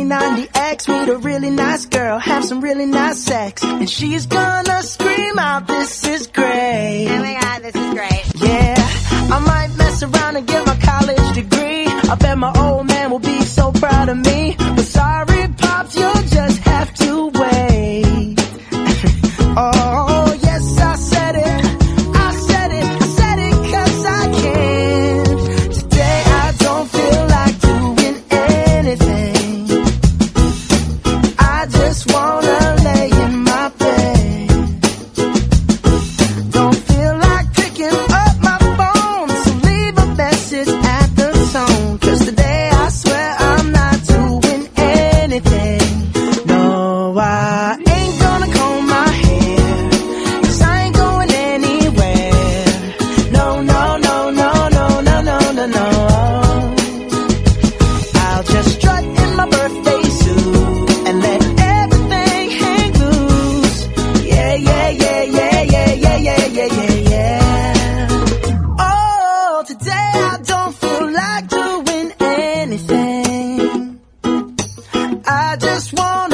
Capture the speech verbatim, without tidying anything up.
ninety X, meet a really nice girl, have some really nice sex, and she's gonna scream out, this is great. Oh my god, this is great. Yeah, I might mess around and get my college degree. I bet my old man will be so proud of me. But sorry, Pops, you'll just have to wait. Oh, yes, I said it. I said it. I said it 'cause I can. Today I don't feel like doing anything. I just wanna lay in my bed. Don't feel like picking up my phone, so leave a message at the tone. 'Cause today I swear I'm not doing anything. No, I ain't gonna comb my hair, 'cause I ain't going anywhere. No, no, no, no, no, no, no, no, no. I'll just strut in my birthday suit and let everything hang loose. Yeah, yeah, yeah, yeah, yeah, yeah, yeah, yeah, yeah, yeah. Oh, today I don't feel like doing anything. I just want